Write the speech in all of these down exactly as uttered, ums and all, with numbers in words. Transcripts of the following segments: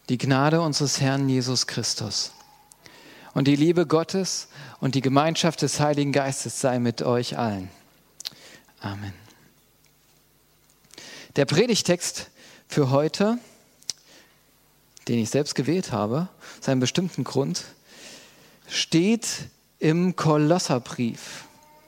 die Gnade unseres Herrn Jesus Christus und die Liebe Gottes und die Gemeinschaft des Heiligen Geistes sei mit euch allen. Amen. Der Predigtext für heute, den ich selbst gewählt habe, aus einem bestimmten Grund, steht im Kolosserbrief.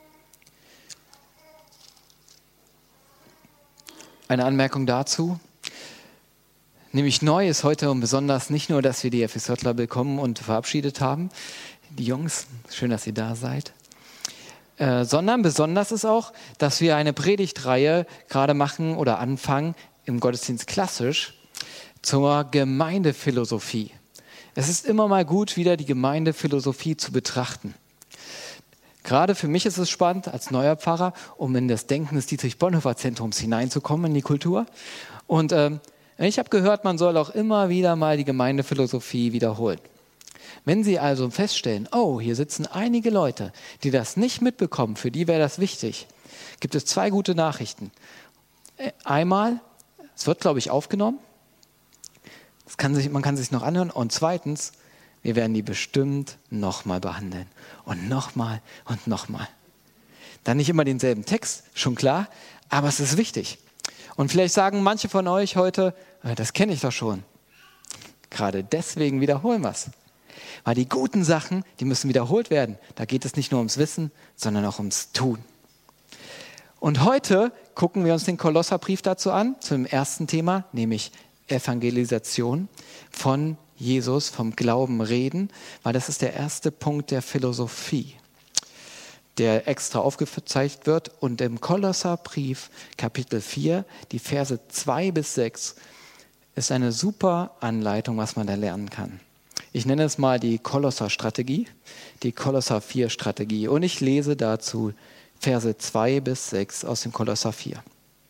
Eine Anmerkung dazu. Nämlich neu ist heute und besonders nicht nur, dass wir die Epheserler willkommen und verabschiedet haben, die Jungs, schön, dass ihr da seid, äh, sondern besonders ist auch, dass wir eine Predigtreihe gerade machen oder anfangen, im Gottesdienst klassisch, zur Gemeindephilosophie. Es ist immer mal gut, wieder die Gemeindephilosophie zu betrachten. Gerade für mich ist es spannend, als neuer Pfarrer, um in das Denken des Dietrich-Bonhoeffer-Zentrums hineinzukommen, in die Kultur. Und ähm, ich habe gehört, man soll auch immer wieder mal die Gemeindephilosophie wiederholen. Wenn Sie also feststellen, oh, hier sitzen einige Leute, die das nicht mitbekommen, für die wäre das wichtig, gibt es zwei gute Nachrichten. Einmal, es wird, glaube ich, aufgenommen, das kann sich, man kann es sich noch anhören. Und zweitens, wir werden die bestimmt nochmal behandeln. Und nochmal und nochmal. Dann nicht immer denselben Text, schon klar, aber es ist wichtig. Und vielleicht sagen manche von euch heute, das kenne ich doch schon. Gerade deswegen wiederholen wir es. Weil die guten Sachen, die müssen wiederholt werden. Da geht es nicht nur ums Wissen, sondern auch ums Tun. Und heute gucken wir uns den Kolosserbrief dazu an, zum ersten Thema, nämlich Evangelisation von Jesus, vom Glauben reden, weil das ist der erste Punkt der Philosophie, der extra aufgezeigt wird. Und im Kolosserbrief Kapitel vier, die Verse zwei bis sechs, ist eine super Anleitung, was man da lernen kann. Ich nenne es mal die Kolosser-Strategie, die Kolosser vier Strategie. Und ich lese dazu Verse zwei bis sechs aus dem Kolosser vier.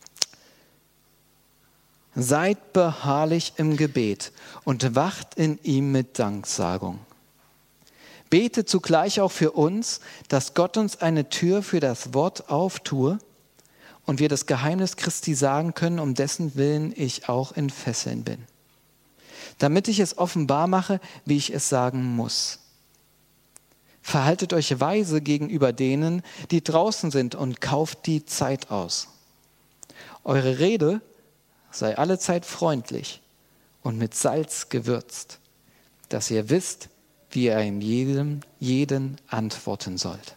Seid beharrlich im Gebet und wacht in ihm mit Danksagung. Betet zugleich auch für uns, dass Gott uns eine Tür für das Wort auftue und wir das Geheimnis Christi sagen können, um dessen Willen ich auch in Fesseln bin. Damit ich es offenbar mache, wie ich es sagen muss. Verhaltet euch weise gegenüber denen, die draußen sind, und kauft die Zeit aus. Eure Rede sei allezeit freundlich und mit Salz gewürzt, dass ihr wisst, wie ihr in jedem, jeden antworten sollt.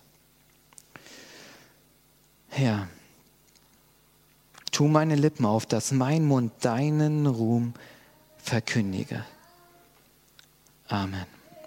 Herr, tu meine Lippen auf, dass mein Mund deinen Ruhm verkündige. Amen.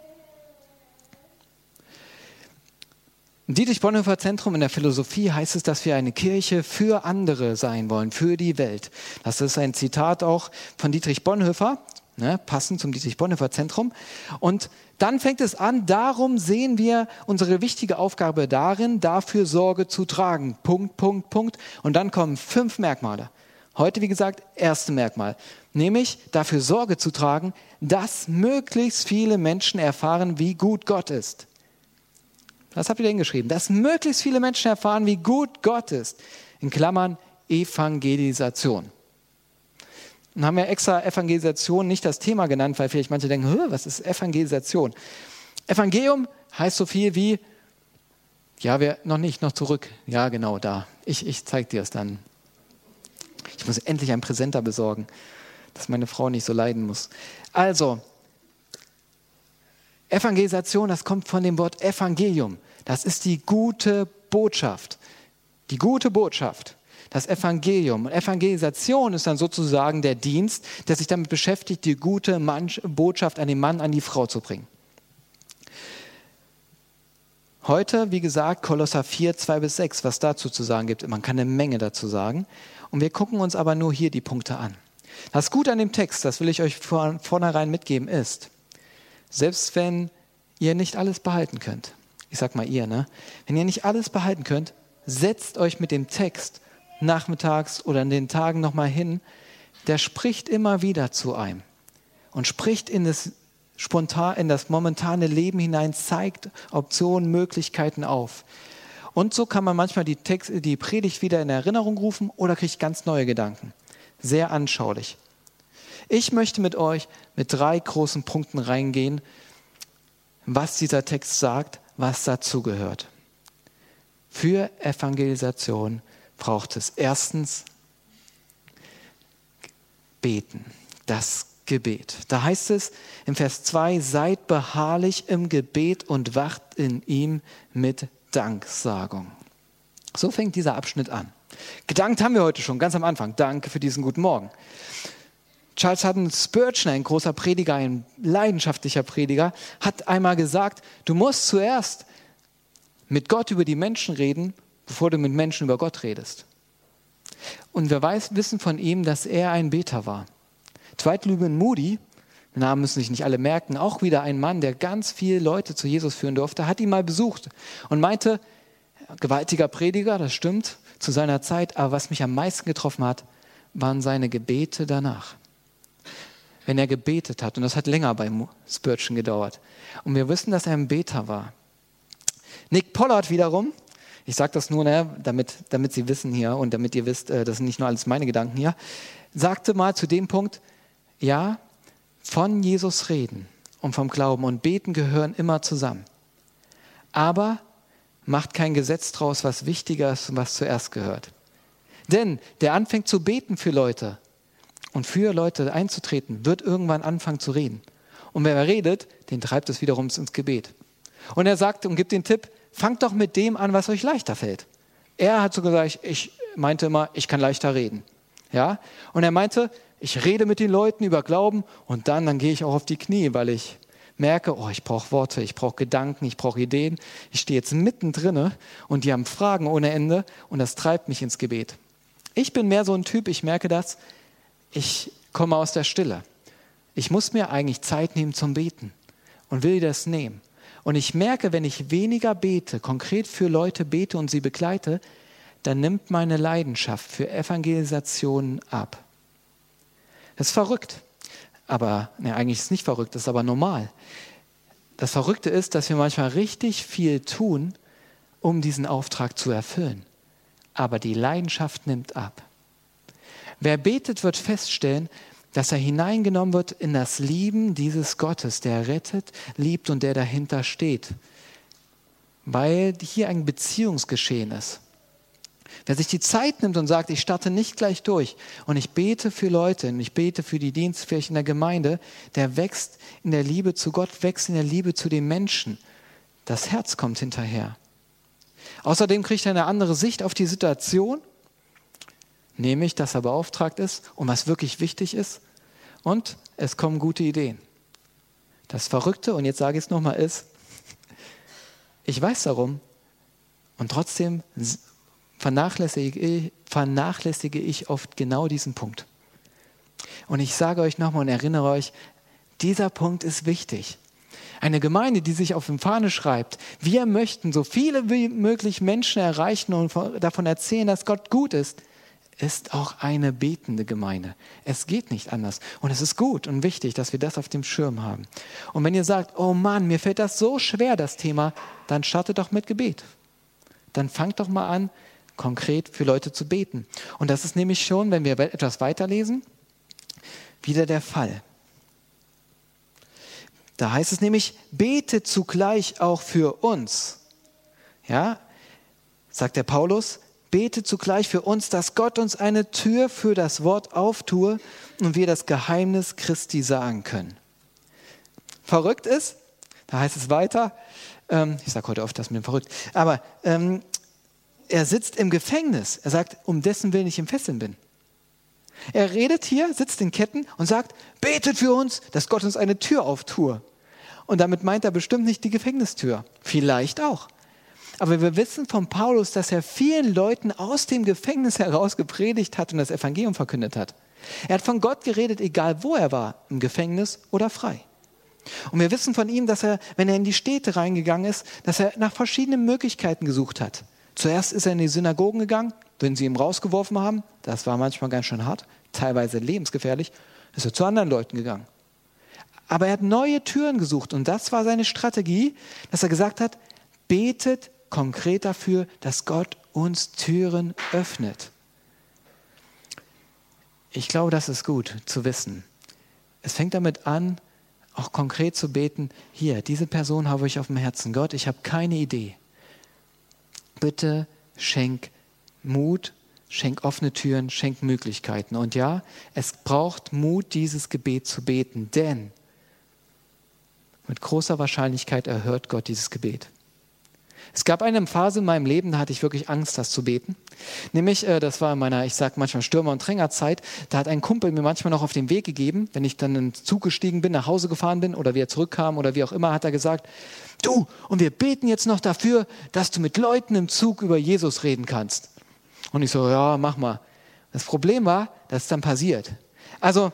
Im Dietrich-Bonhoeffer-Zentrum in der Philosophie heißt es, dass wir eine Kirche für andere sein wollen, für die Welt. Das ist ein Zitat auch von Dietrich Bonhoeffer, ne, passend zum Dietrich-Bonhoeffer-Zentrum. Und dann fängt es an, darum sehen wir unsere wichtige Aufgabe darin, dafür Sorge zu tragen. Punkt, Punkt, Punkt. Und dann kommen fünf Merkmale. Heute, wie gesagt, erste Merkmal, nämlich dafür Sorge zu tragen, dass möglichst viele Menschen erfahren, wie gut Gott ist. Das habt ihr hingeschrieben, dass möglichst viele Menschen erfahren, wie gut Gott ist. In Klammern Evangelisation. Und haben wir extra Evangelisation nicht das Thema genannt, weil vielleicht manche denken, was ist Evangelisation? Evangelium heißt so viel wie, ja, wir noch nicht, noch zurück. Ja, genau, da. Ich, ich zeige dir es dann. Ich muss endlich einen Präsenter besorgen, dass meine Frau nicht so leiden muss. Also, Evangelisation, das kommt von dem Wort Evangelium. Das ist die gute Botschaft. Die gute Botschaft. Das Evangelium. Und Evangelisation ist dann sozusagen der Dienst, der sich damit beschäftigt, die gute Mann, Botschaft an den Mann, an die Frau zu bringen. Heute, wie gesagt, Kolosser vier, zwei bis sechs, was dazu zu sagen gibt. Man kann eine Menge dazu sagen. Und wir gucken uns aber nur hier die Punkte an. Das Gute an dem Text, das will ich euch von vornherein mitgeben, ist, selbst wenn ihr nicht alles behalten könnt, ich sag mal ihr, ne? Wenn ihr nicht alles behalten könnt, setzt euch mit dem Text nachmittags oder in den Tagen nochmal hin, der spricht immer wieder zu einem und spricht in das, spontan, in das momentane Leben hinein, zeigt Optionen, Möglichkeiten auf. Und so kann man manchmal die, Text, die Predigt wieder in Erinnerung rufen oder kriegt ganz neue Gedanken. Sehr anschaulich. Ich möchte mit euch mit drei großen Punkten reingehen, was dieser Text sagt, was dazugehört. Für Evangelisation braucht es erstens Beten, das Gebet. Da heißt es im Vers zwei, seid beharrlich im Gebet und wacht in ihm mit Danksagung. So fängt dieser Abschnitt an. Gedankt haben wir heute schon, ganz am Anfang. Danke für diesen guten Morgen. Charles Haddon Spurgeon, ein großer Prediger, ein leidenschaftlicher Prediger, hat einmal gesagt, du musst zuerst mit Gott über die Menschen reden, bevor du mit Menschen über Gott redest. Und wir weiß, wissen von ihm, dass er ein Beter war. Dwight Lyman Moody, den Namen müssen sich nicht alle merken, auch wieder ein Mann, der ganz viele Leute zu Jesus führen durfte, hat ihn mal besucht und meinte, gewaltiger Prediger, das stimmt, zu seiner Zeit, aber was mich am meisten getroffen hat, waren seine Gebete danach. Wenn er gebetet hat, und das hat länger bei Spurgeon gedauert. Und wir wissen, dass er ein Beter war. Nick Pollard wiederum, ich sage das nur, ne, damit, damit Sie wissen hier und damit ihr wisst, das sind nicht nur alles meine Gedanken hier, sagte mal zu dem Punkt, ja, von Jesus reden und vom Glauben und Beten gehören immer zusammen. Aber macht kein Gesetz draus, was wichtiger ist und was zuerst gehört. Denn der anfängt zu beten für Leute und für Leute einzutreten, wird irgendwann anfangen zu reden. Und wer redet, den treibt es wiederum ins Gebet. Und er sagt und gibt den Tipp, fangt doch mit dem an, was euch leichter fällt. Er hat so gesagt, ich meinte immer, ich kann leichter reden. Ja? Und er meinte, ich rede mit den Leuten über Glauben und dann, dann gehe ich auch auf die Knie, weil ich merke, oh, ich brauche Worte, ich brauche Gedanken, ich brauche Ideen. Ich stehe jetzt mittendrin und die haben Fragen ohne Ende und das treibt mich ins Gebet. Ich bin mehr so ein Typ, ich merke das, ich komme aus der Stille. Ich muss mir eigentlich Zeit nehmen zum Beten und will das nehmen. Und ich merke, wenn ich weniger bete, konkret für Leute bete und sie begleite, dann nimmt meine Leidenschaft für Evangelisationen ab. Das ist verrückt. Aber ne, eigentlich ist es nicht verrückt, das ist aber normal. Das Verrückte ist, dass wir manchmal richtig viel tun, um diesen Auftrag zu erfüllen. Aber die Leidenschaft nimmt ab. Wer betet, wird feststellen, dass er hineingenommen wird in das Lieben dieses Gottes, der rettet, liebt und der dahinter steht. Weil hier ein Beziehungsgeschehen ist. Wer sich die Zeit nimmt und sagt, ich starte nicht gleich durch und ich bete für Leute und ich bete für die Dienstfähigkeit in der Gemeinde, der wächst in der Liebe zu Gott, wächst in der Liebe zu den Menschen. Das Herz kommt hinterher. Außerdem kriegt er eine andere Sicht auf die Situation, nämlich, dass er beauftragt ist und was wirklich wichtig ist und es kommen gute Ideen. Das Verrückte, und jetzt sage ich es nochmal, ist, ich weiß darum und trotzdem vernachlässige ich, vernachlässige ich oft genau diesen Punkt. Und ich sage euch nochmal und erinnere euch, dieser Punkt ist wichtig. Eine Gemeinde, die sich auf die Fahne schreibt, wir möchten so viele wie möglich Menschen erreichen und davon erzählen, dass Gott gut ist, ist auch eine betende Gemeinde. Es geht nicht anders. Und es ist gut und wichtig, dass wir das auf dem Schirm haben. Und wenn ihr sagt, oh Mann, mir fällt das so schwer, das Thema, dann startet doch mit Gebet. Dann fangt doch mal an, konkret für Leute zu beten. Und das ist nämlich schon, wenn wir etwas weiterlesen, wieder der Fall. Da heißt es nämlich, betet zugleich auch für uns. Ja, sagt der Paulus, betet zugleich für uns, dass Gott uns eine Tür für das Wort auftue und wir das Geheimnis Christi sagen können. Verrückt ist, da heißt es weiter, ähm, ich sage heute oft das mit dem verrückt, aber ähm, er sitzt im Gefängnis. Er sagt, um dessen Willen ich im Fesseln bin. Er redet hier, sitzt in Ketten und sagt, betet für uns, dass Gott uns eine Tür auftue. Und damit meint er bestimmt nicht die Gefängnistür. Vielleicht auch. Aber wir wissen von Paulus, dass er vielen Leuten aus dem Gefängnis heraus gepredigt hat und das Evangelium verkündet hat. Er hat von Gott geredet, egal wo er war, im Gefängnis oder frei. Und wir wissen von ihm, dass er, wenn er in die Städte reingegangen ist, dass er nach verschiedenen Möglichkeiten gesucht hat. Zuerst ist er in die Synagogen gegangen, wenn sie ihn rausgeworfen haben, das war manchmal ganz schön hart, teilweise lebensgefährlich, ist er zu anderen Leuten gegangen. Aber er hat neue Türen gesucht und das war seine Strategie, dass er gesagt hat, betet konkret dafür, dass Gott uns Türen öffnet. Ich glaube, das ist gut zu wissen. Es fängt damit an, auch konkret zu beten, hier, diese Person habe ich auf dem Herzen. Gott, ich habe keine Idee. Bitte schenk Mut, schenk offene Türen, schenk Möglichkeiten. Und ja, es braucht Mut, dieses Gebet zu beten, denn mit großer Wahrscheinlichkeit erhört Gott dieses Gebet. Es gab eine Phase in meinem Leben, da hatte ich wirklich Angst, das zu beten. Nämlich, äh, das war in meiner, ich sage manchmal Stürmer- und Drängerzeit, da hat ein Kumpel mir manchmal noch auf den Weg gegeben, wenn ich dann in den Zug gestiegen bin, nach Hause gefahren bin oder wieder zurückkam oder wie auch immer, hat er gesagt, du, und wir beten jetzt noch dafür, dass du mit Leuten im Zug über Jesus reden kannst. Und ich so, ja, mach mal. Das Problem war, das ist dann passiert. Also,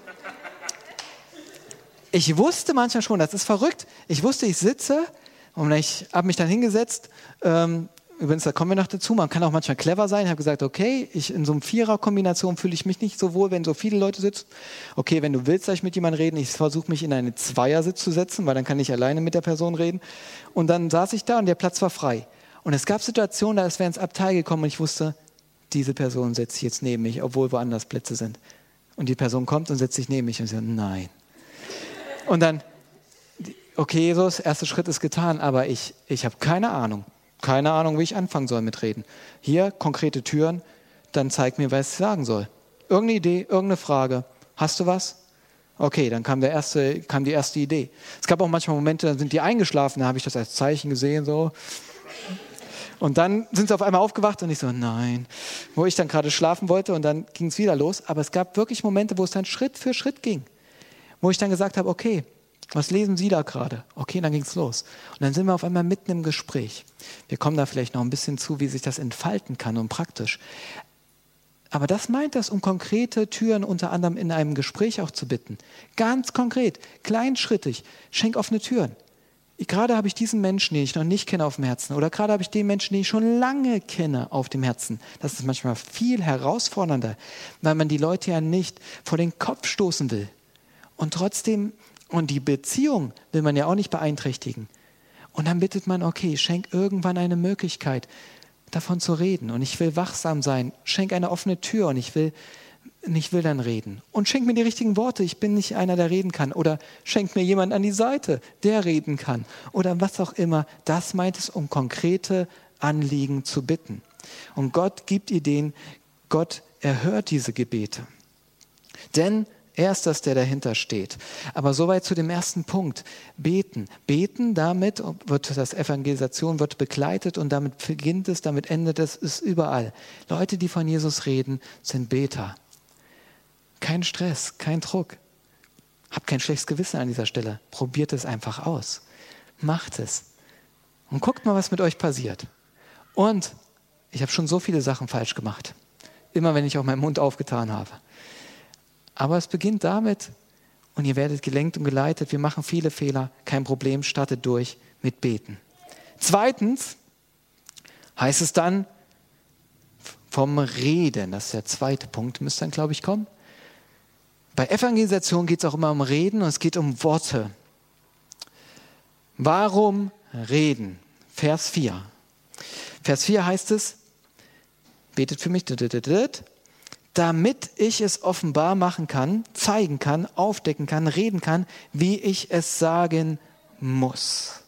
ich wusste manchmal schon, das ist verrückt, ich wusste, ich sitze und ich habe mich dann hingesetzt, ähm, übrigens, da kommen wir noch dazu, man kann auch manchmal clever sein, ich habe gesagt, okay, ich, in so einer Vierer-Kombination fühle ich mich nicht so wohl, wenn so viele Leute sitzen. Okay, wenn du willst, dass ich mit jemandem reden, ich versuche mich in eine Zweiersitz zu setzen, weil dann kann ich alleine mit der Person reden. Und dann saß ich da und der Platz war frei. Und es gab Situationen, da ist wer ins Abteil gekommen und ich wusste, diese Person setzt sich jetzt neben mich, obwohl woanders Plätze sind. Und die Person kommt und setzt sich neben mich und ich so, nein. Und dann, okay, Jesus, erster Schritt ist getan, aber ich, ich habe keine Ahnung. Keine Ahnung, wie ich anfangen soll mit Reden. Hier, konkrete Türen, dann zeig mir, was ich sagen soll. Irgendeine Idee, irgendeine Frage. Hast du was? Okay, dann kam, der erste, kam die erste Idee. Es gab auch manchmal Momente, da sind die eingeschlafen, da habe ich das als Zeichen gesehen, so. Und dann sind sie auf einmal aufgewacht und ich so, nein. Wo ich dann gerade schlafen wollte und dann ging es wieder los. Aber es gab wirklich Momente, wo es dann Schritt für Schritt ging. Wo ich dann gesagt habe, okay, was lesen Sie da gerade? Okay, dann ging es los. Und dann sind wir auf einmal mitten im Gespräch. Wir kommen da vielleicht noch ein bisschen zu, wie sich das entfalten kann und praktisch. Aber das meint das, um konkrete Türen unter anderem in einem Gespräch auch zu bitten. Ganz konkret, kleinschrittig, schenk offene Türen. Gerade habe ich diesen Menschen, den ich noch nicht kenne, auf dem Herzen. Oder gerade habe ich den Menschen, den ich schon lange kenne, auf dem Herzen. Das ist manchmal viel herausfordernder, weil man die Leute ja nicht vor den Kopf stoßen will. Und trotzdem, und die Beziehung will man ja auch nicht beeinträchtigen. Und dann bittet man, okay, schenk irgendwann eine Möglichkeit, davon zu reden. Und ich will wachsam sein. Schenk eine offene Tür und ich will, ich will dann reden. Und schenk mir die richtigen Worte. Ich bin nicht einer, der reden kann. Oder schenk mir jemand an die Seite, der reden kann. Oder was auch immer. Das meint es, um konkrete Anliegen zu bitten. Und Gott gibt Ideen. Gott erhört diese Gebete. Denn er ist das, der dahinter steht. Aber soweit zu dem ersten Punkt. Beten. Beten, damit wird das Evangelisation wird begleitet und damit beginnt es, damit endet es, ist überall. Leute, die von Jesus reden, sind Beter. Kein Stress, kein Druck. Habt kein schlechtes Gewissen an dieser Stelle. Probiert es einfach aus. Macht es. Und guckt mal, was mit euch passiert. Und ich habe schon so viele Sachen falsch gemacht. Immer wenn ich auch meinen Mund aufgetan habe. Aber es beginnt damit, und ihr werdet gelenkt und geleitet, wir machen viele Fehler, kein Problem, startet durch mit Beten. Zweitens heißt es dann vom Reden, das ist der zweite Punkt, müsste dann, glaube ich, kommen. Bei Evangelisation geht es auch immer um Reden und es geht um Worte. Warum reden? Vers vier. Vers vier heißt es, betet für mich, damit ich es offenbar machen kann, zeigen kann, aufdecken kann, reden kann, wie ich es sagen muss.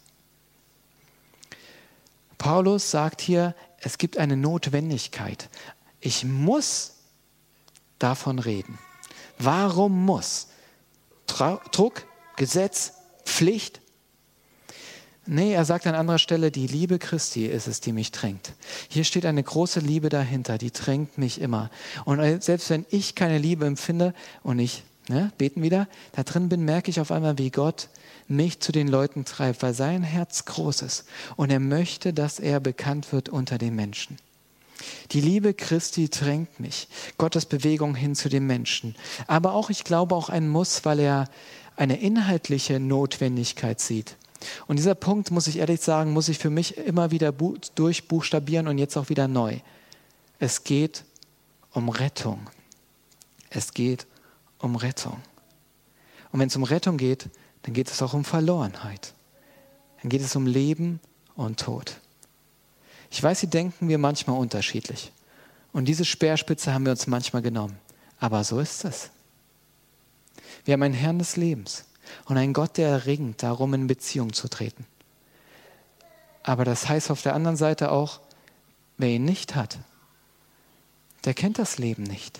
Paulus sagt hier, es gibt eine Notwendigkeit. Ich muss davon reden. Warum muss? Druck, Gesetz, Pflicht? Nee, er sagt an anderer Stelle, die Liebe Christi ist es, die mich drängt. Hier steht eine große Liebe dahinter, die drängt mich immer. Und selbst wenn ich keine Liebe empfinde und ich, ne, beten wieder, da drin bin, merke ich auf einmal, wie Gott mich zu den Leuten treibt, weil sein Herz groß ist. Und er möchte, dass er bekannt wird unter den Menschen. Die Liebe Christi drängt mich. Gottes Bewegung hin zu den Menschen. Aber auch, ich glaube, auch ein Muss, weil er eine inhaltliche Notwendigkeit sieht. Und dieser Punkt, muss ich ehrlich sagen, muss ich für mich immer wieder bu- durchbuchstabieren und jetzt auch wieder neu. Es geht um Rettung. Es geht um Rettung. Und wenn es um Rettung geht, dann geht es auch um Verlorenheit. Dann geht es um Leben und Tod. Ich weiß, Sie denken wir manchmal unterschiedlich. Und diese Speerspitze haben wir uns manchmal genommen. Aber so ist es. Wir haben einen Herrn des Lebens und einen Gott, der ringt darum, in Beziehung zu treten. Aber das heißt auf der anderen Seite auch, wer ihn nicht hat, der kennt das Leben nicht.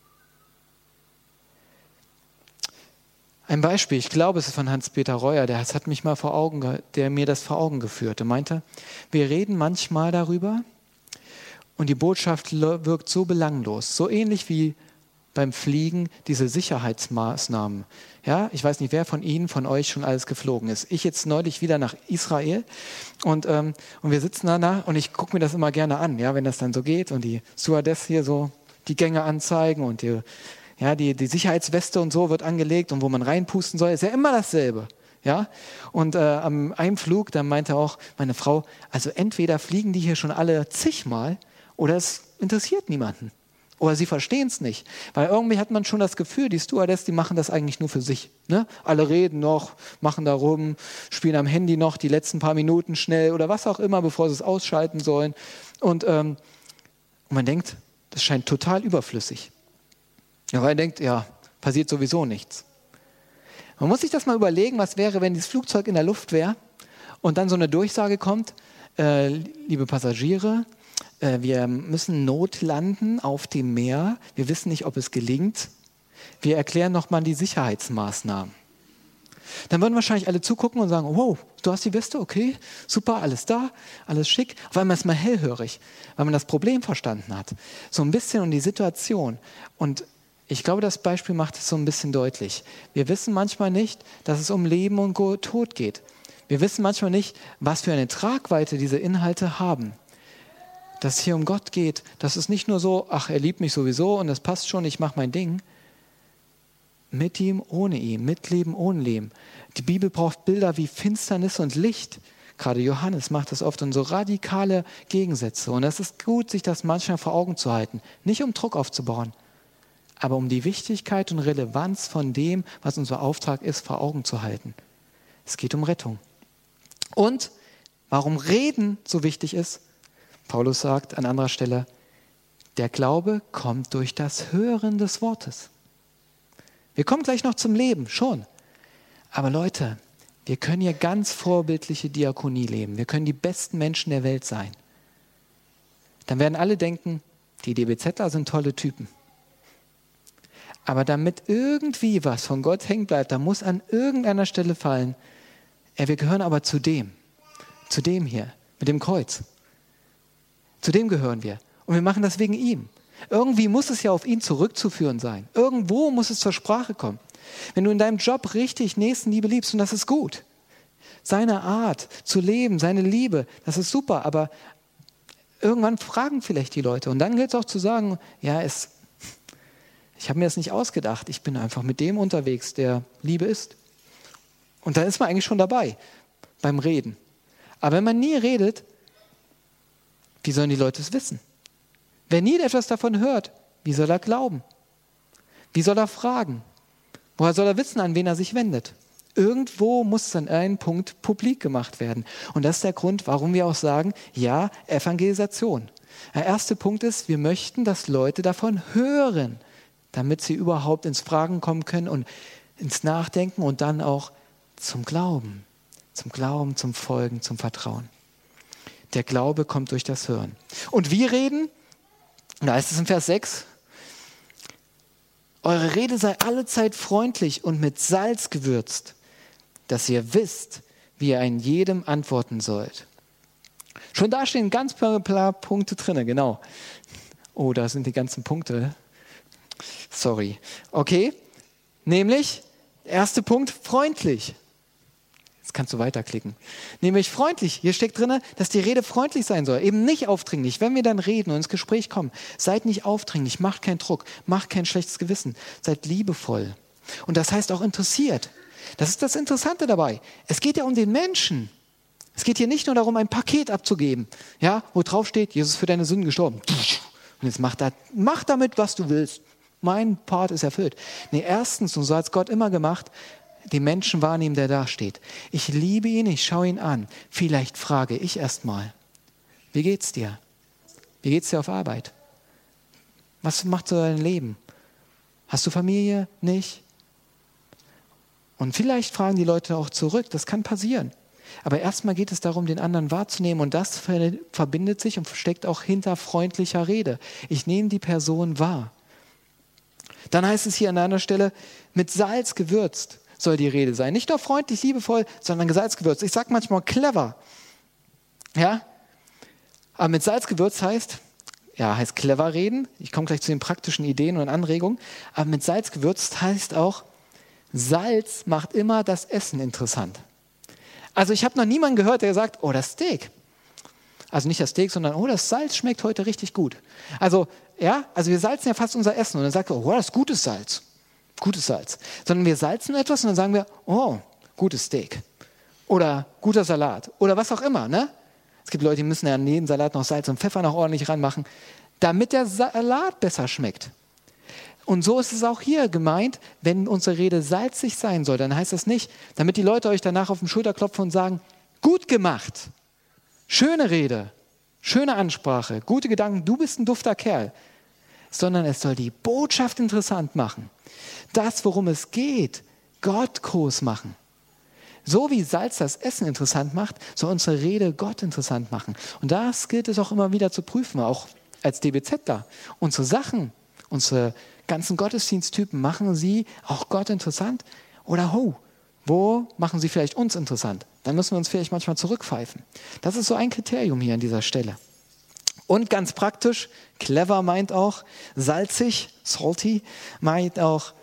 Ein Beispiel, ich glaube, es ist von Hans-Peter Reuer, der hat mich mal vor Augen, der mir das vor Augen geführt. Er meinte, wir reden manchmal darüber und die Botschaft wirkt so belanglos, so ähnlich wie beim Fliegen diese Sicherheitsmaßnahmen. Ja, ich weiß nicht, wer von Ihnen, von euch schon alles geflogen ist. Ich jetzt neulich wieder nach Israel und, ähm, und wir sitzen danach und ich gucke mir das immer gerne an, ja, wenn das dann so geht und die Stewardess hier so die Gänge anzeigen und die Ja, die, die Sicherheitsweste und so wird angelegt und wo man reinpusten soll, ist ja immer dasselbe. Ja? Und äh, am einem Flug, dann meinte auch meine Frau, also entweder fliegen die hier schon alle zigmal oder es interessiert niemanden. Oder sie verstehen es nicht. Weil irgendwie hat man schon das Gefühl, die Stewardess, die machen das eigentlich nur für sich. Ne? Alle reden noch, machen da rum, spielen am Handy noch die letzten paar Minuten schnell oder was auch immer, bevor sie es ausschalten sollen. Und, ähm, und man denkt, das scheint total überflüssig. Ja, weil er denkt, ja, passiert sowieso nichts. Man muss sich das mal überlegen, was wäre, wenn dieses Flugzeug in der Luft wäre und dann so eine Durchsage kommt, äh, liebe Passagiere, äh, wir müssen notlanden auf dem Meer, wir wissen nicht, ob es gelingt, wir erklären nochmal die Sicherheitsmaßnahmen. Dann würden wahrscheinlich alle zugucken und sagen, wow, du hast die Weste, okay, super, alles da, alles schick. Auf einmal ist man hellhörig, weil man das Problem verstanden hat. So ein bisschen um die Situation. Und ich glaube, das Beispiel macht es so ein bisschen deutlich. Wir wissen manchmal nicht, dass es um Leben und Tod geht. Wir wissen manchmal nicht, was für eine Tragweite diese Inhalte haben. Dass es hier um Gott geht, dass es nicht nur so, ach, er liebt mich sowieso und das passt schon, ich mache mein Ding. Mit ihm, ohne ihm, mit Leben, ohne Leben. Die Bibel braucht Bilder wie Finsternis und Licht. Gerade Johannes macht das oft und so radikale Gegensätze. Und es ist gut, sich das manchmal vor Augen zu halten. Nicht um Druck aufzubauen, aber um die Wichtigkeit und Relevanz von dem, was unser Auftrag ist, vor Augen zu halten. Es geht um Rettung. Und warum Reden so wichtig ist, Paulus sagt an anderer Stelle, der Glaube kommt durch das Hören des Wortes. Wir kommen gleich noch zum Leben, schon. Aber Leute, wir können hier ganz vorbildliche Diakonie leben. Wir können die besten Menschen der Welt sein. Dann werden alle denken, die DBZler sind tolle Typen. Aber damit irgendwie was von Gott hängen bleibt, da muss an irgendeiner Stelle fallen, ja, wir gehören aber zu dem, zu dem hier, mit dem Kreuz. Zu dem gehören wir. Und wir machen das wegen ihm. Irgendwie muss es ja auf ihn zurückzuführen sein. Irgendwo muss es zur Sprache kommen. Wenn du in deinem Job richtig Nächstenliebe liebst, und das ist gut, seine Art zu leben, seine Liebe, das ist super, aber irgendwann fragen vielleicht die Leute. Und dann gilt es auch zu sagen, ja, es Ich habe mir das nicht ausgedacht. Ich bin einfach mit dem unterwegs, der Liebe ist. Und dann ist man eigentlich schon dabei beim Reden. Aber wenn man nie redet, wie sollen die Leute es wissen? Wer nie etwas davon hört, wie soll er glauben? Wie soll er fragen? Woher soll er wissen, an wen er sich wendet? Irgendwo muss dann ein Punkt publik gemacht werden. Und das ist der Grund, warum wir auch sagen, ja, Evangelisation. Der erste Punkt ist, wir möchten, dass Leute davon hören, damit sie überhaupt ins Fragen kommen können und ins Nachdenken und dann auch zum Glauben, zum Glauben, zum Folgen, zum Vertrauen. Der Glaube kommt durch das Hören. Und wie reden? Da heißt es in Vers sechs, eure Rede sei allezeit freundlich und mit Salz gewürzt, dass ihr wisst, wie ihr in jedem antworten sollt. Schon da stehen ganz paar Punkte drin, genau. Oh, da sind die ganzen Punkte. Sorry. Okay, nämlich, erster Punkt, freundlich. Jetzt kannst du weiterklicken. Nämlich freundlich. Hier steckt drin, dass die Rede freundlich sein soll. Eben nicht aufdringlich. Wenn wir dann reden und ins Gespräch kommen, seid nicht aufdringlich, macht keinen Druck, macht kein schlechtes Gewissen. Seid liebevoll. Und das heißt auch interessiert. Das ist das Interessante dabei. Es geht ja um den Menschen. Es geht hier nicht nur darum, ein Paket abzugeben, ja, wo drauf steht, Jesus ist für deine Sünden gestorben. Und jetzt mach, da, mach damit, was du willst. Mein Part ist erfüllt. Nee, erstens, und so hat es Gott immer gemacht, den Menschen wahrnehmen, der da steht. Ich liebe ihn, ich schaue ihn an. Vielleicht frage ich erst mal, wie geht's dir? Wie geht's dir auf Arbeit? Was macht so dein Leben? Hast du Familie? Nicht? Und vielleicht fragen die Leute auch zurück, das kann passieren. Aber erstmal geht es darum, den anderen wahrzunehmen und das verbindet sich und steckt auch hinter freundlicher Rede. Ich nehme die Person wahr. Dann heißt es hier an einer Stelle, mit Salz gewürzt soll die Rede sein. Nicht nur freundlich, liebevoll, sondern Salz gewürzt. Ich sage manchmal clever. Ja? Aber mit Salz gewürzt heißt, ja, heißt clever reden. Ich komme gleich zu den praktischen Ideen und Anregungen. Aber mit Salz gewürzt heißt auch, Salz macht immer das Essen interessant. Also ich habe noch niemanden gehört, der sagt, oh, das Steak. Also nicht das Steak, sondern, oh, das Salz schmeckt heute richtig gut. Also, ja, also wir salzen ja fast unser Essen und dann sagt er, oh, das ist gutes Salz. Gutes Salz. Sondern wir salzen etwas und dann sagen wir, oh, gutes Steak. Oder guter Salat. Oder was auch immer, ne? Es gibt Leute, die müssen ja an jeden Salat noch Salz und Pfeffer noch ordentlich ranmachen, damit der Salat besser schmeckt. Und so ist es auch hier gemeint, wenn unsere Rede salzig sein soll, dann heißt das nicht, damit die Leute euch danach auf den Schulter klopfen und sagen, gut gemacht, schöne Rede, schöne Ansprache, gute Gedanken, du bist ein dufter Kerl, sondern es soll die Botschaft interessant machen. Das, worum es geht, Gott groß machen. So wie Salz das Essen interessant macht, soll unsere Rede Gott interessant machen. Und das gilt es auch immer wieder zu prüfen, auch als D B Z da. Unsere Sachen, unsere ganzen Gottesdiensttypen, machen sie auch Gott interessant? Oder ho, wo machen sie vielleicht uns interessant? Dann müssen wir uns vielleicht manchmal zurückpfeifen. Das ist so ein Kriterium hier an dieser Stelle. Und ganz praktisch, clever meint auch, salzig, salty, meint auch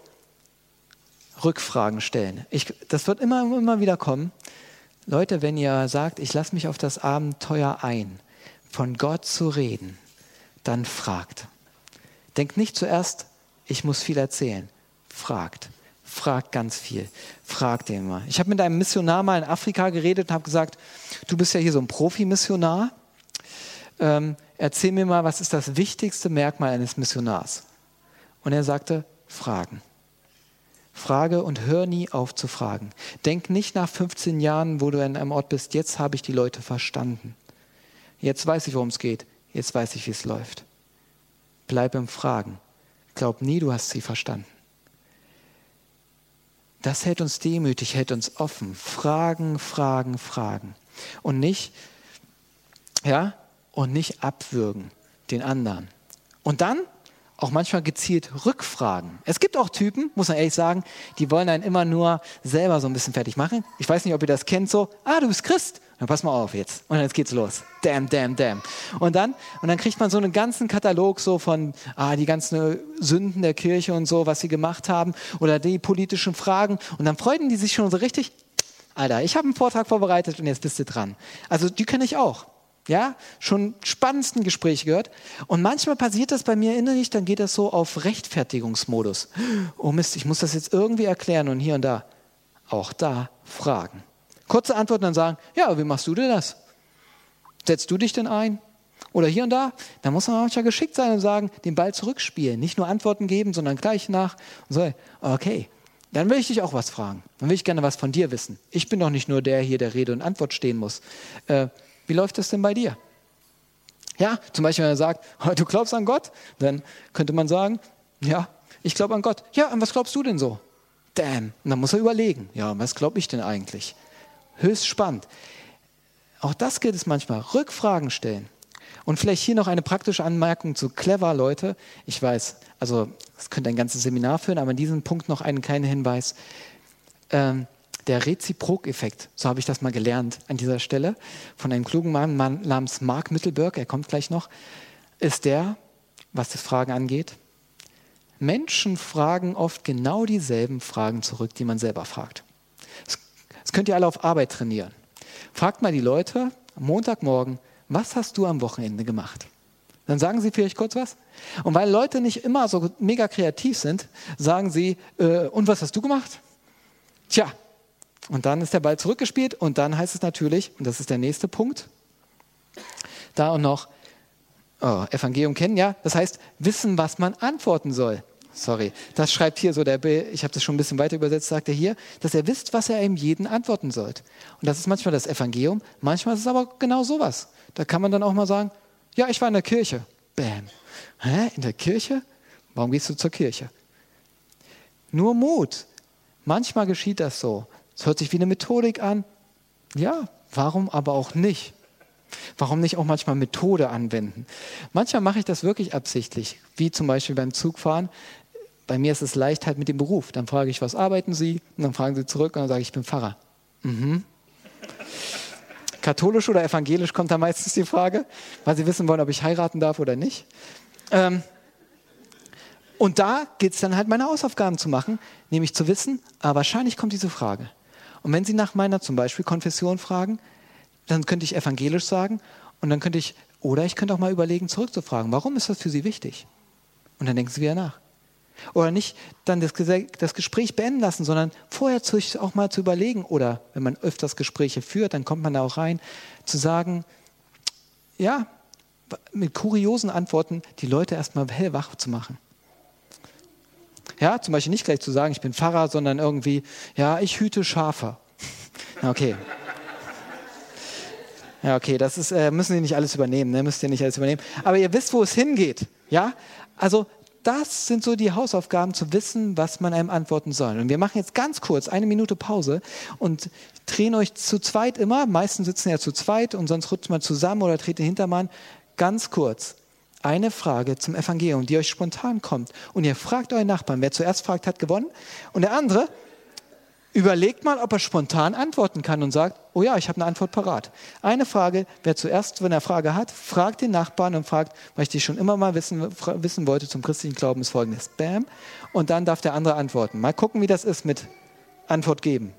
Rückfragen stellen. Ich, das wird immer, immer wieder kommen. Leute, wenn ihr sagt, ich lasse mich auf das Abenteuer ein, von Gott zu reden, dann fragt. Denkt nicht zuerst, ich muss viel erzählen. Fragt. Fragt ganz viel. Fragt den mal. Ich habe mit einem Missionar mal in Afrika geredet und habe gesagt, du bist ja hier so ein Profi-Missionar. Ähm, erzähl mir mal, was ist das wichtigste Merkmal eines Missionars? Und er sagte, fragen. Frage und hör nie auf zu fragen. Denk nicht nach fünfzehn Jahren, wo du in einem Ort bist, jetzt habe ich die Leute verstanden. Jetzt weiß ich, worum es geht. Jetzt weiß ich, wie es läuft. Bleib im Fragen. Glaub nie, du hast sie verstanden. Das hält uns demütig, hält uns offen. Fragen, fragen, fragen. Und nicht, ja, und nicht abwürgen den anderen. Und dann auch manchmal gezielt rückfragen. Es gibt auch Typen, muss man ehrlich sagen, die wollen einen immer nur selber so ein bisschen fertig machen. Ich weiß nicht, ob ihr das kennt, so, ah, du bist Christ, dann pass mal auf jetzt. Und jetzt geht's los. Damn, damn, damn. Und dann, und dann kriegt man so einen ganzen Katalog so von, ah, die ganzen Sünden der Kirche und so, was sie gemacht haben oder die politischen Fragen. Und dann freuen die sich schon so richtig, Alter, ich habe einen Vortrag vorbereitet und jetzt bist du dran. Also die kenne ich auch. Ja, schon spannendsten Gespräche gehört. Und manchmal passiert das bei mir innerlich, dann geht das so auf Rechtfertigungsmodus. Oh Mist, ich muss das jetzt irgendwie erklären und hier und da. Auch da fragen. Kurze Antworten dann sagen, ja, wie machst du denn das? Setzt du dich denn ein? Oder hier und da. Da muss man manchmal geschickt sein und sagen, den Ball zurückspielen. Nicht nur Antworten geben, sondern gleich nach. Und so, okay, dann will ich dich auch was fragen. Dann will ich gerne was von dir wissen. Ich bin doch nicht nur der hier, der Rede und Antwort stehen muss. Äh, Wie läuft das denn bei dir? Ja, zum Beispiel, wenn er sagt, oh, du glaubst an Gott, dann könnte man sagen, ja, ich glaube an Gott. Ja, an was glaubst du denn so? Damn. Und dann muss er überlegen, ja, was glaube ich denn eigentlich? Höchst spannend. Auch das gilt es manchmal. Rückfragen stellen. Und vielleicht hier noch eine praktische Anmerkung zu clever, Leute. Ich weiß, also das könnte ein ganzes Seminar führen, aber in diesem Punkt noch einen kleinen Hinweis. Ähm, Der Reziprokeffekt, so habe ich das mal gelernt an dieser Stelle, von einem klugen Mann, Mann namens Mark Mittelberg, er kommt gleich noch, ist der, was das Fragen angeht, Menschen fragen oft genau dieselben Fragen zurück, die man selber fragt. Das, das könnt ihr alle auf Arbeit trainieren. Fragt mal die Leute am Montagmorgen, was hast du am Wochenende gemacht? Dann sagen sie vielleicht kurz was. Und weil Leute nicht immer so mega kreativ sind, sagen sie, äh, und was hast du gemacht? Tja, und dann ist der Ball zurückgespielt und dann heißt es natürlich, und das ist der nächste Punkt, da und noch, oh, Evangelium kennen, ja, das heißt, wissen, was man antworten soll. Sorry, das schreibt hier so der Bill, ich habe das schon ein bisschen weiter übersetzt, sagt er hier, dass er wisst, was er ihm jeden antworten sollt. Und das ist manchmal das Evangelium, manchmal ist es aber genau sowas. Da kann man dann auch mal sagen, ja, ich war in der Kirche. Bam. Hä, in der Kirche? Warum gehst du zur Kirche? Nur Mut. Manchmal geschieht das so. Es hört sich wie eine Methodik an. Ja, warum aber auch nicht? Warum nicht auch manchmal Methode anwenden? Manchmal mache ich das wirklich absichtlich, wie zum Beispiel beim Zugfahren. Bei mir ist es leicht halt mit dem Beruf. Dann frage ich, was arbeiten Sie? Und dann fragen Sie zurück und dann sage ich, ich bin Pfarrer. Mhm. Katholisch oder evangelisch kommt da meistens die Frage, weil Sie wissen wollen, ob ich heiraten darf oder nicht. Ähm, und da geht es dann halt, meine Hausaufgaben zu machen, nämlich zu wissen, aber wahrscheinlich kommt diese Frage. Und wenn Sie nach meiner zum Beispiel Konfession fragen, dann könnte ich evangelisch sagen und dann könnte ich, oder ich könnte auch mal überlegen, zurückzufragen, warum ist das für Sie wichtig? Und dann denken Sie wieder nach. Oder nicht dann das, das Gespräch beenden lassen, sondern vorher zu, auch mal zu überlegen, oder wenn man öfters Gespräche führt, dann kommt man da auch rein, zu sagen, ja, mit kuriosen Antworten die Leute erstmal hellwach zu machen. Ja, zum Beispiel nicht gleich zu sagen, ich bin Pfarrer, sondern irgendwie, ja, ich hüte Schafe. Okay. Ja, okay, das ist, äh, müssen Sie nicht alles übernehmen, ne? Müsst ihr nicht alles übernehmen. Aber ihr wisst, wo es hingeht. Ja, also das sind so die Hausaufgaben, zu wissen, was man einem antworten soll. Und wir machen jetzt ganz kurz eine Minute Pause und drehen euch zu zweit immer, meistens sitzen ja zu zweit und sonst rutscht man zusammen oder dreht den Hintermann, ganz kurz eine Frage zum Evangelium, die euch spontan kommt. Und ihr fragt euren Nachbarn, wer zuerst fragt, hat gewonnen. Und der andere überlegt mal, ob er spontan antworten kann und sagt, oh ja, ich habe eine Antwort parat. Eine Frage, wer zuerst, wenn er eine Frage hat, fragt den Nachbarn und fragt, weil ich die schon immer mal wissen, wissen wollte zum christlichen Glauben, ist folgendes. Bam. Und dann darf der andere antworten. Mal gucken, wie das ist mit Antwort geben.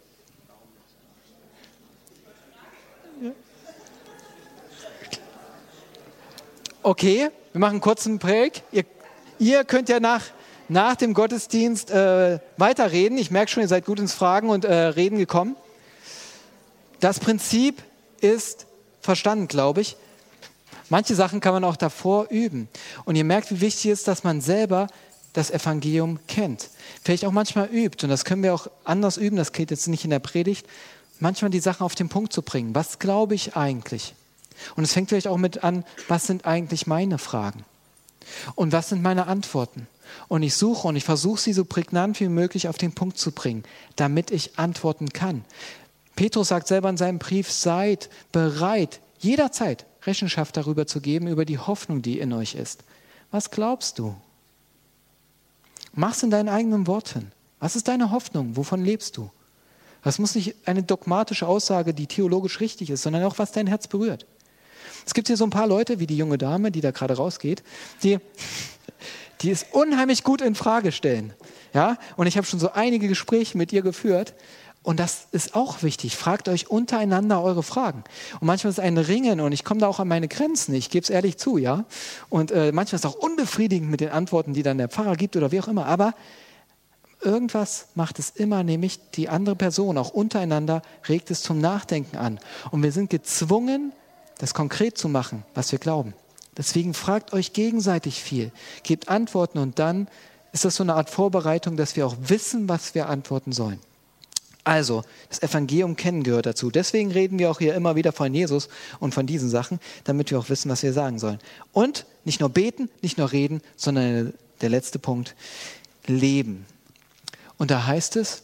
Okay, wir machen einen kurzen Break. Ihr, ihr könnt ja nach... nach dem Gottesdienst äh, weiterreden. Ich merke schon, ihr seid gut ins Fragen und äh, Reden gekommen. Das Prinzip ist verstanden, glaube ich. Manche Sachen kann man auch davor üben. Und ihr merkt, wie wichtig es ist, dass man selber das Evangelium kennt. Vielleicht auch manchmal übt. Und das können wir auch anders üben. Das geht jetzt nicht in der Predigt. Manchmal die Sachen auf den Punkt zu bringen. Was glaube ich eigentlich? Und es fängt vielleicht auch mit an, was sind eigentlich meine Fragen? Und was sind meine Antworten? Und ich suche und ich versuche sie so prägnant wie möglich auf den Punkt zu bringen, damit ich antworten kann. Petrus sagt selber in seinem Brief, seid bereit, jederzeit Rechenschaft darüber zu geben, über die Hoffnung, die in euch ist. Was glaubst du? Mach's in deinen eigenen Worten. Was ist deine Hoffnung? Wovon lebst du? Das muss nicht eine dogmatische Aussage, die theologisch richtig ist, sondern auch, was dein Herz berührt. Es gibt hier so ein paar Leute, wie die junge Dame, die da gerade rausgeht, die... die es unheimlich gut in Frage stellen. Ja? Und ich habe schon so einige Gespräche mit ihr geführt. Und das ist auch wichtig. Fragt euch untereinander eure Fragen. Und manchmal ist es ein Ringen und ich komme da auch an meine Grenzen. Ich gebe es ehrlich zu, ja. Und äh, manchmal ist es auch unbefriedigend mit den Antworten, die dann der Pfarrer gibt oder wie auch immer. Aber irgendwas macht es immer, nämlich die andere Person, auch untereinander, regt es zum Nachdenken an. Und wir sind gezwungen, das konkret zu machen, was wir glauben. Deswegen fragt euch gegenseitig viel, gebt Antworten und dann ist das so eine Art Vorbereitung, dass wir auch wissen, was wir antworten sollen. Also, das Evangelium kennen gehört dazu. Deswegen reden wir auch hier immer wieder von Jesus und von diesen Sachen, damit wir auch wissen, was wir sagen sollen. Und nicht nur beten, nicht nur reden, sondern der letzte Punkt, leben. Und da heißt es,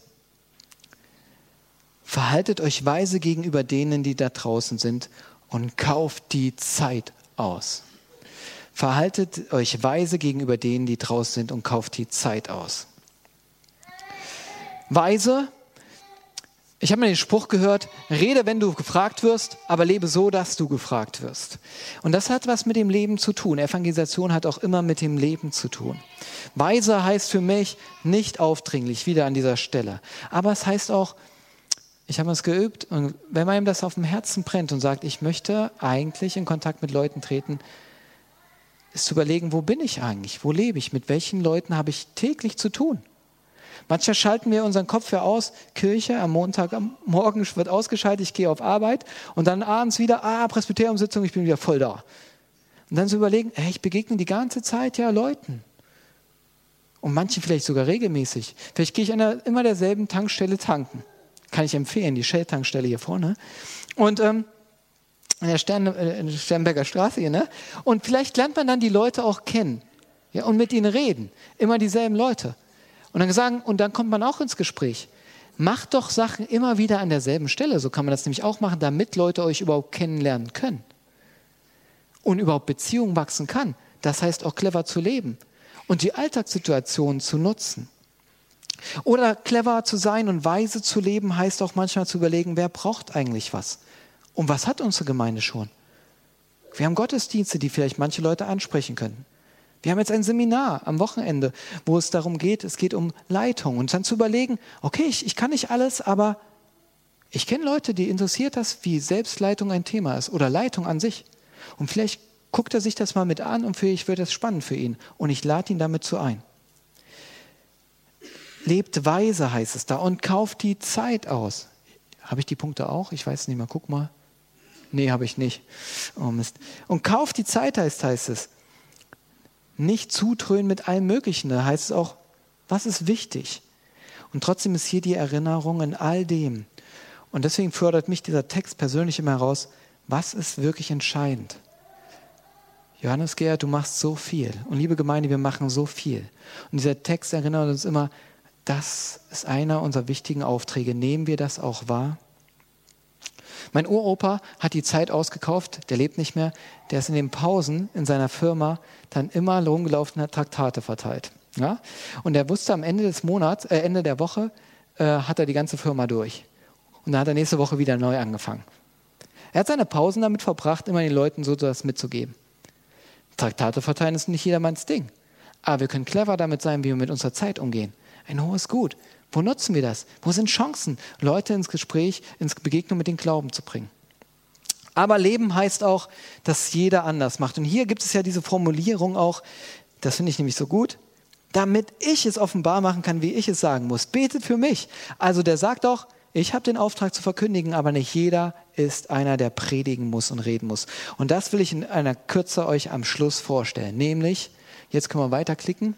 verhaltet euch weise gegenüber denen, die da draußen sind und kauft die Zeit aus. Verhaltet euch weise gegenüber denen, die draußen sind und kauft die Zeit aus. Weise, ich habe mal den Spruch gehört, rede, wenn du gefragt wirst, aber lebe so, dass du gefragt wirst. Und das hat was mit dem Leben zu tun. Evangelisation hat auch immer mit dem Leben zu tun. Weise heißt für mich nicht aufdringlich, wieder an dieser Stelle. Aber es heißt auch, ich habe es geübt, und wenn man ihm das auf dem Herzen brennt und sagt, ich möchte eigentlich in Kontakt mit Leuten treten, ist zu überlegen, wo bin ich eigentlich? Wo lebe ich? Mit welchen Leuten habe ich täglich zu tun? Manchmal schalten wir unseren Kopf für aus, Kirche am Montag, am Morgen wird ausgeschaltet, ich gehe auf Arbeit und dann abends wieder, ah, Presbyteriumssitzung, ich bin wieder voll da. Und dann zu überlegen, hey, ich begegne die ganze Zeit ja Leuten. Und manche vielleicht sogar regelmäßig. Vielleicht gehe ich an der, immer derselben Tankstelle tanken. Kann ich empfehlen, die Shell-Tankstelle hier vorne. Und ähm, in der Stern, äh, in der Sternberger Straße hier, ne? Und vielleicht lernt man dann die Leute auch kennen, ja, und mit ihnen reden. Immer dieselben Leute. Und dann sagen, und dann kommt man auch ins Gespräch. Macht doch Sachen immer wieder an derselben Stelle. So kann man das nämlich auch machen, damit Leute euch überhaupt kennenlernen können. Und überhaupt Beziehungen wachsen kann. Das heißt auch clever zu leben und die Alltagssituationen zu nutzen. Oder clever zu sein und weise zu leben heißt auch manchmal zu überlegen, wer braucht eigentlich was? Und was hat unsere Gemeinde schon? Wir haben Gottesdienste, die vielleicht manche Leute ansprechen können. Wir haben jetzt ein Seminar am Wochenende, wo es darum geht, es geht um Leitung. Und dann zu überlegen, okay, ich, ich kann nicht alles, aber ich kenne Leute, die interessiert das, wie Selbstleitung ein Thema ist oder Leitung an sich. Und vielleicht guckt er sich das mal mit an und vielleicht wird das spannend für ihn. Und ich lade ihn damit zu ein. Lebt weise, heißt es da, und kauft die Zeit aus. Habe ich die Punkte auch? Ich weiß nicht mehr, guck mal. Nee, habe ich nicht. Oh Mist. Und kauft die Zeit, heißt, heißt es. Nicht zutrönen mit allem Möglichen. Da heißt es auch, was ist wichtig? Und trotzdem ist hier die Erinnerung in all dem. Und deswegen fördert mich dieser Text persönlich immer heraus, was ist wirklich entscheidend? Johannes Gerhard, du machst so viel. Und liebe Gemeinde, wir machen so viel. Und dieser Text erinnert uns immer, das ist einer unserer wichtigen Aufträge. Nehmen wir das auch wahr? Mein Uropa hat die Zeit ausgekauft, der lebt nicht mehr, der ist in den Pausen in seiner Firma dann immer rumgelaufen und hat Traktate verteilt. Ja? Und er wusste, am Ende des Monats, äh, Ende der Woche äh, hat er die ganze Firma durch. Und dann hat er nächste Woche wieder neu angefangen. Er hat seine Pausen damit verbracht, immer den Leuten so das mitzugeben. Traktate verteilen ist nicht jedermanns Ding. Aber wir können clever damit sein, wie wir mit unserer Zeit umgehen. Ein hohes Gut. Wo nutzen wir das? Wo sind Chancen, Leute ins Gespräch, ins Begegnung mit dem Glauben zu bringen? Aber Leben heißt auch, dass jeder anders macht. Und hier gibt es ja diese Formulierung auch, das finde ich nämlich so gut, damit ich es offenbar machen kann, wie ich es sagen muss. Betet für mich. Also der sagt auch, ich habe den Auftrag zu verkündigen, aber nicht jeder ist einer, der predigen muss und reden muss. Und das will ich in einer Kürze euch am Schluss vorstellen. Nämlich, jetzt können wir weiterklicken.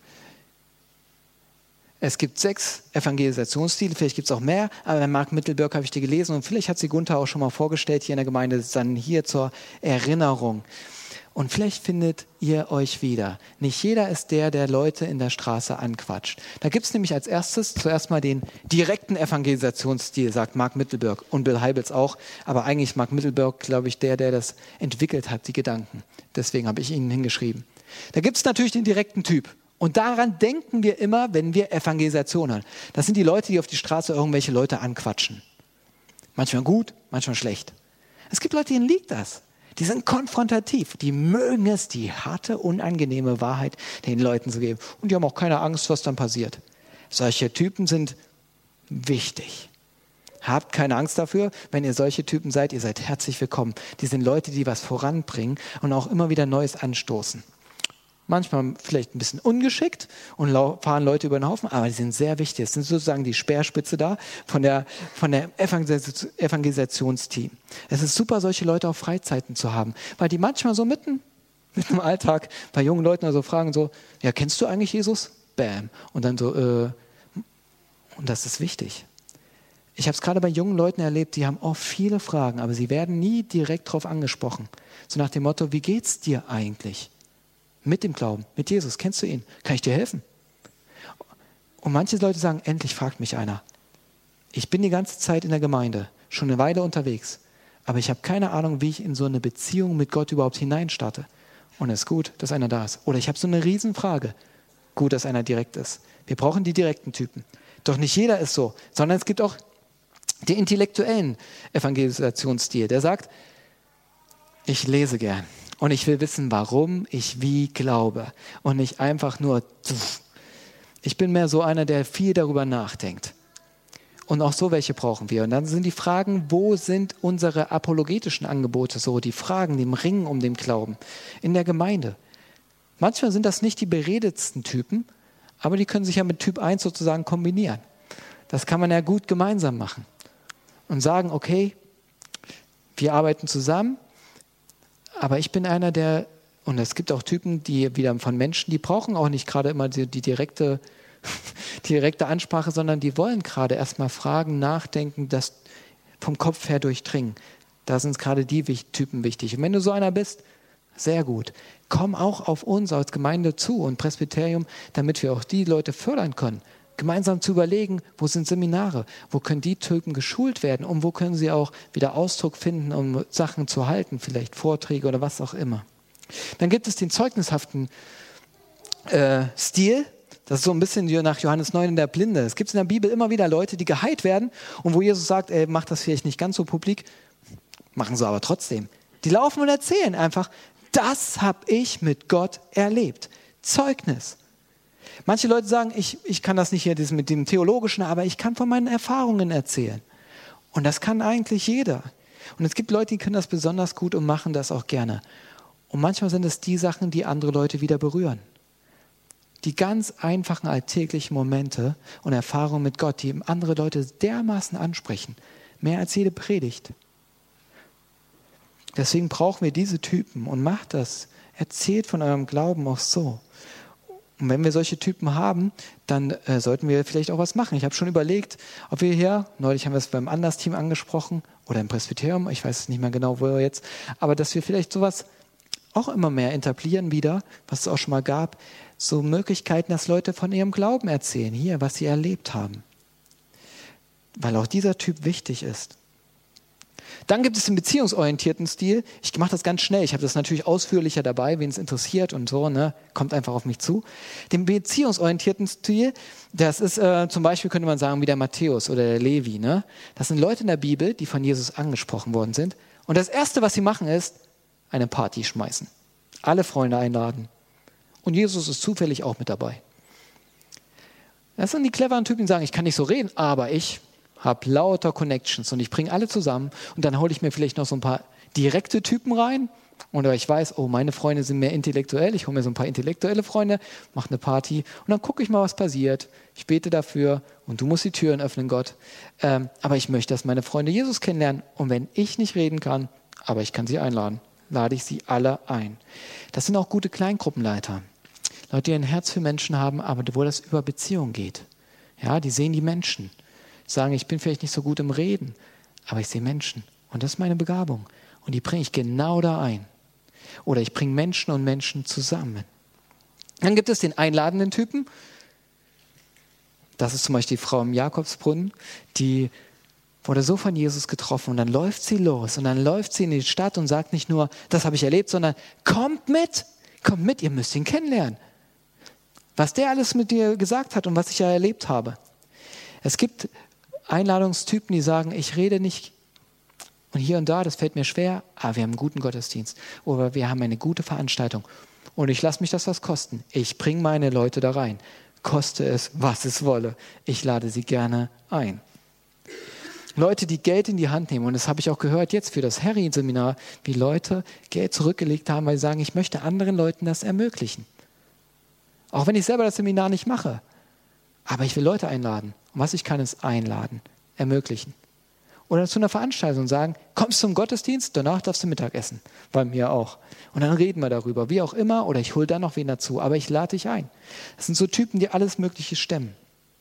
Es gibt sechs Evangelisationsstile, vielleicht gibt es auch mehr, aber bei Mark Mittelberg habe ich die gelesen und vielleicht hat sie Gunther auch schon mal vorgestellt hier in der Gemeinde, das ist dann hier zur Erinnerung. Und vielleicht findet ihr euch wieder. Nicht jeder ist der, der Leute in der Straße anquatscht. Da gibt es nämlich als erstes zuerst mal den direkten Evangelisationsstil, sagt Mark Mittelberg und Bill Hybels auch. Aber eigentlich ist Mark Mittelberg, glaube ich, der, der das entwickelt hat, die Gedanken. Deswegen habe ich ihn hingeschrieben. Da gibt es natürlich den direkten Typ. Und daran denken wir immer, wenn wir Evangelisation hören. Das sind die Leute, die auf die Straße irgendwelche Leute anquatschen. Manchmal gut, manchmal schlecht. Es gibt Leute, denen liegt das. Die sind konfrontativ. Die mögen es, die harte, unangenehme Wahrheit den Leuten zu geben. Und die haben auch keine Angst, was dann passiert. Solche Typen sind wichtig. Habt keine Angst dafür, wenn ihr solche Typen seid, ihr seid herzlich willkommen. Die sind Leute, die was voranbringen und auch immer wieder Neues anstoßen. Manchmal vielleicht ein bisschen ungeschickt und fahren Leute über den Haufen, aber die sind sehr wichtig. Das sind sozusagen die Speerspitze da von der, von der Evangelisationsteam. Es ist super, solche Leute auf Freizeiten zu haben, weil die manchmal so mitten, mitten im Alltag bei jungen Leuten also fragen so, ja, kennst du eigentlich Jesus? Bam. Und dann so, äh, und das ist wichtig. Ich habe es gerade bei jungen Leuten erlebt, die haben oft viele Fragen, aber sie werden nie direkt darauf angesprochen. So nach dem Motto, wie geht's dir eigentlich? Mit dem Glauben, mit Jesus, kennst du ihn? Kann ich dir helfen? Und manche Leute sagen, endlich fragt mich einer. Ich bin die ganze Zeit in der Gemeinde, schon eine Weile unterwegs, aber ich habe keine Ahnung, wie ich in so eine Beziehung mit Gott überhaupt hineinstarte. Und es ist gut, dass einer da ist. Oder ich habe so eine Riesenfrage. Gut, dass einer direkt ist. Wir brauchen die direkten Typen. Doch nicht jeder ist so, sondern es gibt auch den intellektuellen Evangelisationsstil, der sagt, ich lese gern. Und ich will wissen, warum ich wie glaube. Und nicht einfach nur, ich bin mehr so einer, der viel darüber nachdenkt. Und auch so welche brauchen wir. Und dann sind die Fragen, wo sind unsere apologetischen Angebote so? Die Fragen, die im Ringen um den Glauben in der Gemeinde. Manchmal sind das nicht die beredetsten Typen, aber die können sich ja mit Typ eins sozusagen kombinieren. Das kann man ja gut gemeinsam machen. Und sagen, okay, wir arbeiten zusammen, aber ich bin einer, der, und es gibt auch Typen, die wieder von Menschen, die brauchen auch nicht gerade immer die, die direkte, die direkte Ansprache, sondern die wollen gerade erstmal fragen, nachdenken, das vom Kopf her durchdringen. Da sind gerade die Typen wichtig. Und wenn du so einer bist, sehr gut. Komm auch auf uns als Gemeinde zu und Presbyterium, damit wir auch die Leute fördern können. Gemeinsam zu überlegen, wo sind Seminare, wo können die Typen geschult werden und wo können sie auch wieder Ausdruck finden, um Sachen zu halten, vielleicht Vorträge oder was auch immer. Dann gibt es den zeugnishaften äh, Stil, das ist so ein bisschen nach Johannes neun in der Blinde. Es gibt in der Bibel immer wieder Leute, die geheilt werden und wo Jesus sagt, ey, mach das vielleicht nicht ganz so publik, machen sie aber trotzdem. Die laufen und erzählen einfach, das habe ich mit Gott erlebt. Zeugnis. Manche Leute sagen, ich, ich kann das nicht hier das mit dem Theologischen, aber ich kann von meinen Erfahrungen erzählen. Und das kann eigentlich jeder. Und es gibt Leute, die können das besonders gut und machen das auch gerne. Und manchmal sind es die Sachen, die andere Leute wieder berühren. Die ganz einfachen alltäglichen Momente und Erfahrungen mit Gott, die andere Leute dermaßen ansprechen. Mehr als jede Predigt. Deswegen brauchen wir diese Typen und macht das. Erzählt von eurem Glauben auch so. Und wenn wir solche Typen haben, dann äh, sollten wir vielleicht auch was machen. Ich habe schon überlegt, ob wir hier, neulich haben wir es beim Anders-Team angesprochen oder im Presbyterium, ich weiß nicht mehr genau, wo wir jetzt, aber dass wir vielleicht sowas auch immer mehr etablieren wieder, was es auch schon mal gab, so Möglichkeiten, dass Leute von ihrem Glauben erzählen, hier, was sie erlebt haben. Weil auch dieser Typ wichtig ist. Dann gibt es den beziehungsorientierten Stil. Ich mache das ganz schnell. Ich habe das natürlich ausführlicher dabei, wen es interessiert und so, ne? Kommt einfach auf mich zu. Den beziehungsorientierten Stil, das ist äh, zum Beispiel, könnte man sagen, wie der Matthäus oder der Levi. Ne? Das sind Leute in der Bibel, die von Jesus angesprochen worden sind. Und das Erste, was sie machen, ist eine Party schmeißen. Alle Freunde einladen. Und Jesus ist zufällig auch mit dabei. Das sind die cleveren Typen, die sagen, ich kann nicht so reden, aber ich habe lauter Connections und ich bringe alle zusammen und dann hole ich mir vielleicht noch so ein paar direkte Typen rein oder ich weiß, oh, meine Freunde sind mehr intellektuell, ich hole mir so ein paar intellektuelle Freunde, mache eine Party und dann gucke ich mal, was passiert. Ich bete dafür und du musst die Türen öffnen, Gott. Ähm, aber ich möchte, dass meine Freunde Jesus kennenlernen und wenn ich nicht reden kann, aber ich kann sie einladen, lade ich sie alle ein. Das sind auch gute Kleingruppenleiter. Leute, die ein Herz für Menschen haben, aber wo das über Beziehungen geht. Ja, die sehen die Menschen. Sagen, ich bin vielleicht nicht so gut im Reden, aber ich sehe Menschen und das ist meine Begabung und die bringe ich genau da ein. Oder ich bringe Menschen und Menschen zusammen. Dann gibt es den einladenden Typen. Das ist zum Beispiel die Frau im Jakobsbrunnen, die wurde so von Jesus getroffen und dann läuft sie los und dann läuft sie in die Stadt und sagt nicht nur, das habe ich erlebt, sondern kommt mit, kommt mit, ihr müsst ihn kennenlernen. Was der alles mit dir gesagt hat und was ich ja erlebt habe. Es gibt Einladungstypen, die sagen, ich rede nicht und hier und da, das fällt mir schwer, aber wir haben einen guten Gottesdienst oder wir haben eine gute Veranstaltung und ich lasse mich das was kosten. Ich bringe meine Leute da rein, koste es, was es wolle. Ich lade sie gerne ein. Leute, die Geld in die Hand nehmen und das habe ich auch gehört jetzt für das Harry-Seminar, wie Leute Geld zurückgelegt haben, weil sie sagen, ich möchte anderen Leuten das ermöglichen. Auch wenn ich selber das Seminar nicht mache. Aber ich will Leute einladen. Und was ich kann, ist einladen, ermöglichen. Oder zu einer Veranstaltung sagen, kommst zum Gottesdienst, danach darfst du Mittag essen. Bei mir auch. Und dann reden wir darüber, wie auch immer. Oder ich hole dann noch wen dazu. Aber ich lade dich ein. Das sind so Typen, die alles Mögliche stemmen.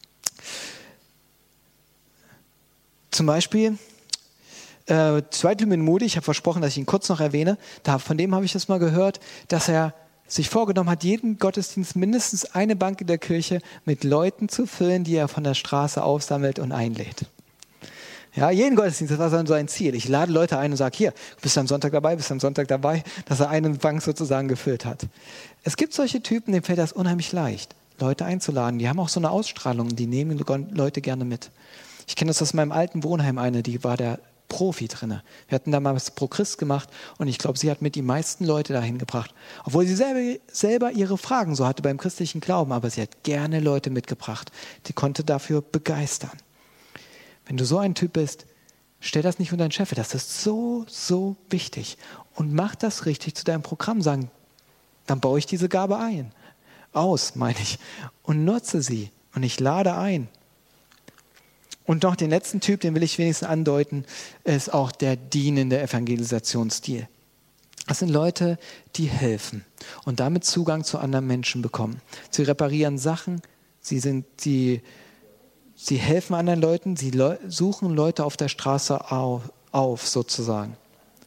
Zum Beispiel, äh, Zweitümen Moody, ich habe versprochen, dass ich ihn kurz noch erwähne. Da, von dem habe ich das mal gehört, dass er sich vorgenommen hat, jeden Gottesdienst mindestens eine Bank in der Kirche mit Leuten zu füllen, die er von der Straße aufsammelt und einlädt. Ja, jeden Gottesdienst, das war so sein Ziel. Ich lade Leute ein und sage, hier, bist du am Sonntag dabei, bist du am Sonntag dabei, dass er eine Bank sozusagen gefüllt hat. Es gibt solche Typen, denen fällt das unheimlich leicht, Leute einzuladen. Die haben auch so eine Ausstrahlung, die nehmen Leute gerne mit. Ich kenne das aus meinem alten Wohnheim, eine, die war der Profi drin. Wir hatten damals Pro Christ gemacht und ich glaube, sie hat mit die meisten Leute dahin gebracht. Obwohl sie selber, selber ihre Fragen so hatte beim christlichen Glauben, aber sie hat gerne Leute mitgebracht. Die konnte dafür begeistern. Wenn du so ein Typ bist, stell das nicht unter deinen Chef. Das ist so, so wichtig. Und mach das richtig zu deinem Programm. Sagen, dann baue ich diese Gabe ein. Aus, meine ich. Und nutze sie. Und ich lade ein. Und noch den letzten Typ, den will ich wenigstens andeuten, ist auch der dienende Evangelisationsstil. Das sind Leute, die helfen und damit Zugang zu anderen Menschen bekommen. Sie reparieren Sachen, sie, sind, sie, sie helfen anderen Leuten, sie le- suchen Leute auf der Straße auf, auf sozusagen.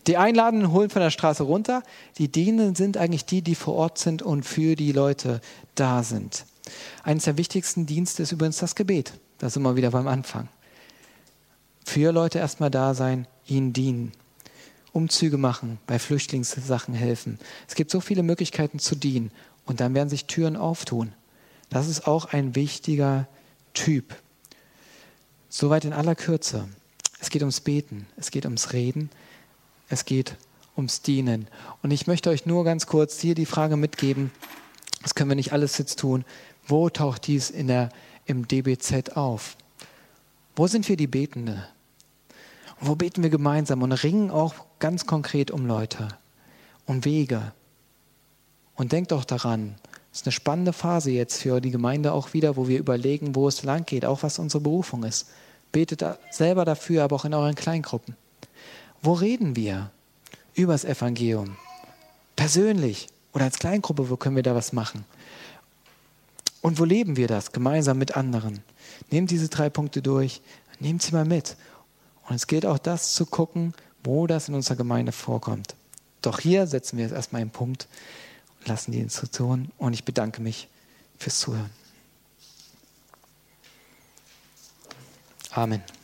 Die Einladenden holen von der Straße runter. Die Dienenden sind eigentlich die, die vor Ort sind und für die Leute da sind. Eines der wichtigsten Dienste ist übrigens das Gebet. Da sind wir wieder beim Anfang. Für Leute erstmal da sein, ihnen dienen. Umzüge machen, bei Flüchtlingssachen helfen. Es gibt so viele Möglichkeiten zu dienen. Und dann werden sich Türen auftun. Das ist auch ein wichtiger Typ. Soweit in aller Kürze. Es geht ums Beten, es geht ums Reden, es geht ums Dienen. Und ich möchte euch nur ganz kurz hier die Frage mitgeben, das können wir nicht alles jetzt tun, wo taucht dies in der, im D B Z auf? Wo sind wir die Betende? Und wo beten wir gemeinsam und ringen auch ganz konkret um Leute, um Wege? Und denkt auch daran, es ist eine spannende Phase jetzt für die Gemeinde auch wieder, wo wir überlegen, wo es lang geht, auch was unsere Berufung ist. Betet selber dafür, aber auch in euren Kleingruppen. Wo reden wir über das Evangelium? Persönlich oder als Kleingruppe, wo können wir da was machen? Und wo leben wir das gemeinsam mit anderen? Nehmt diese drei Punkte durch, nehmt sie mal mit. Und es gilt auch das zu gucken, wo das in unserer Gemeinde vorkommt. Doch hier setzen wir jetzt erstmal einen Punkt und lassen die Instruktionen. Und ich bedanke mich fürs Zuhören. Amen.